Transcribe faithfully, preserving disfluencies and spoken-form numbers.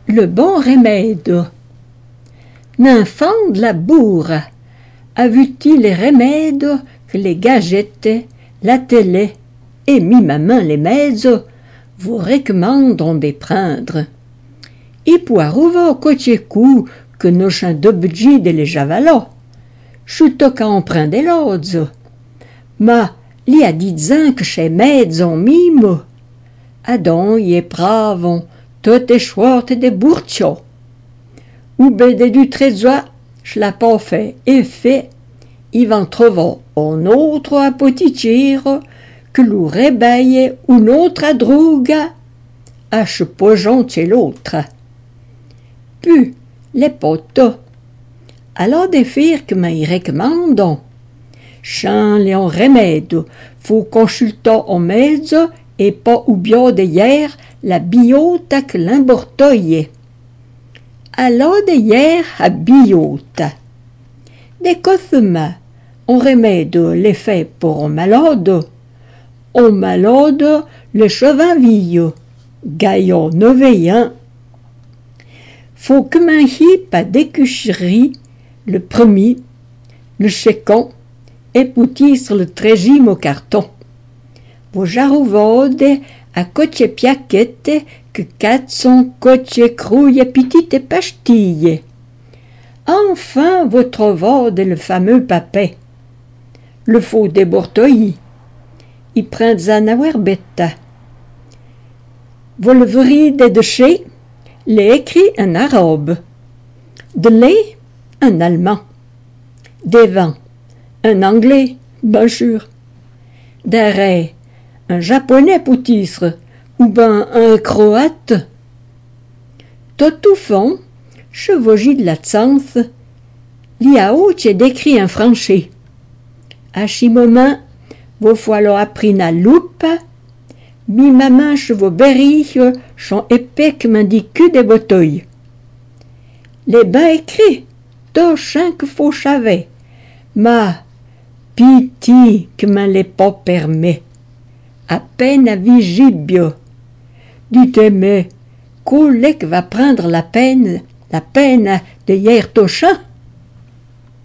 Le bon remède. N'enfant de la bourre, a vu-t-il les remèdes que les gagettes, la télé et mi maman les maises vous recommandons de prendre. Et pour arriver au côté coup que nos champs d'objets de les javala, chuto qu'à en prendre des lodes. Ma, li a dit que chez maids mime, adon y est bravon, tout est chouette des bourtio. Ou bede du trésor, je l'ai pas fait et fait, il va en trouver un autre apotitier que l'ou réveille un autre à droga, à ce pojon chez l'autre. Puis, les potes, alors des filles que m'y recommandons. Chant les en remède, faut consulter en médecin et pas oublier d'hier la biota que l'importoye. Alors d'hier à biota. Des cosma, on remède les faits pour un malade. On malade le chevin vieux, gaillon neveillant. Faut que m'enhie pas d'écucherie, le premier, le second, et poutir le treizième au carton. Vos jarouvode à coche piaquette que quatre sont coche crouille petite et pastille. Enfin, votre vode le fameux papet. Le faux débortoyi. Il prend zanawer betta. Vous le verrez de chez, les écrit en arabe. De lait, en allemand. Des vents, un anglais, bonjour. D'arrêt, un japonais poutisre, ou ben un croate. Tout fond, chevaugie de la tsance, li a haut décrit un franchi. À chi moment, vos fois appris na loupe, mi maman chevaux berrilles sont épais que m'en dit que des bouteilles. Les bains écrits, tout cinq faux chavet, ma pitié que m'en les pas permet. À peine à vigibio. Dites-moi, collègue va prendre la peine, la peine de hier Tochin?